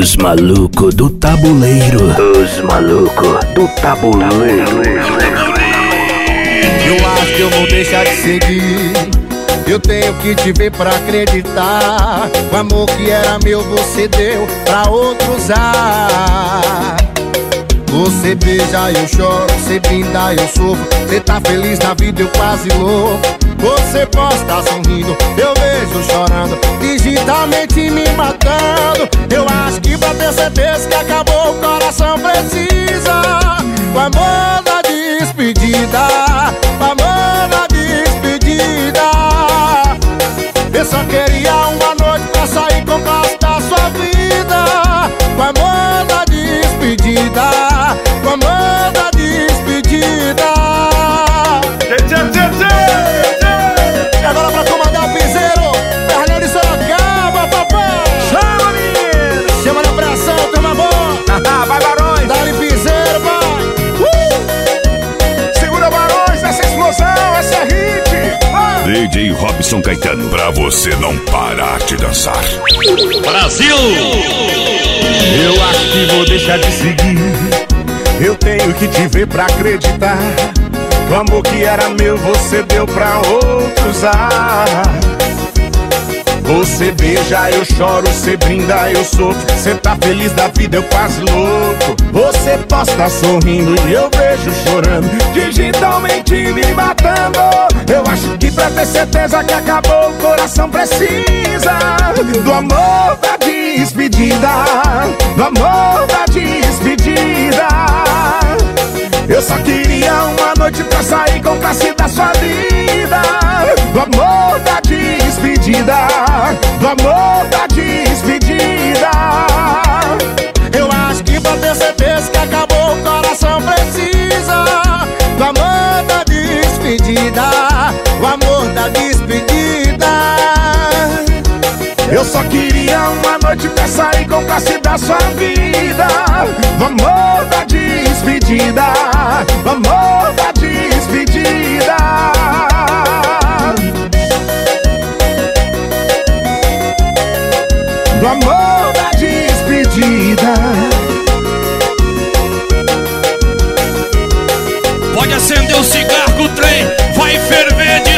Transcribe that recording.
Os malucos do tabuleiro. Os malucos do tabuleiro. Eu acho que eu vou deixar de seguir. Eu tenho que te ver pra acreditar. O amor que era meu você deu pra outro usar. Você beija, eu choro, você brinda, eu sofro. Você tá feliz na vida, eu quase louco. Você posta sorrindo, eu vejo chorando, digitalmente me matando. Eu acho que pra ter certeza que acabou, o coração precisa o amor da despedida, o amor da despedida. Eu só queria uma noite pra sair com o resto da sua vida. O amor da despedida, o amor da despedida. E agora pra comandar o piseiro, Fernando de Sorocaba, papai. Chama, menino! Chama na pressão, turma boa. Vai, Barões! Dá-lhe piseiro, vai. Segura, Barões, essa explosão, essa é hit! Vai. DJ Robson Caetano, pra você não parar de dançar. Brasil! Eu acho que vou deixar de seguir. Eu tenho que te ver pra acreditar. O amor que era meu você deu pra outros usar. Você beija, eu choro, você brinda, eu sofro. Você tá feliz da vida, eu quase louco. Você posta sorrindo e eu vejo chorando, digitalmente me matando. Eu acho que pra ter certeza que acabou, o coração precisa do amor da despedida, do amor da despedida. Eu só queria uma noite pra sair com classe da sua vida. Do amor da despedida, do amor da despedida. Eu acho que pra ter certeza que acabou, o coração precisa do amor da despedida, o amor da despedida. Eu só queria uma noite pra sair com classe da sua vida. Do amor da despedida, do amor da despedida. Do amor da despedida. Pode acender o cigarro, o trem vai ferver de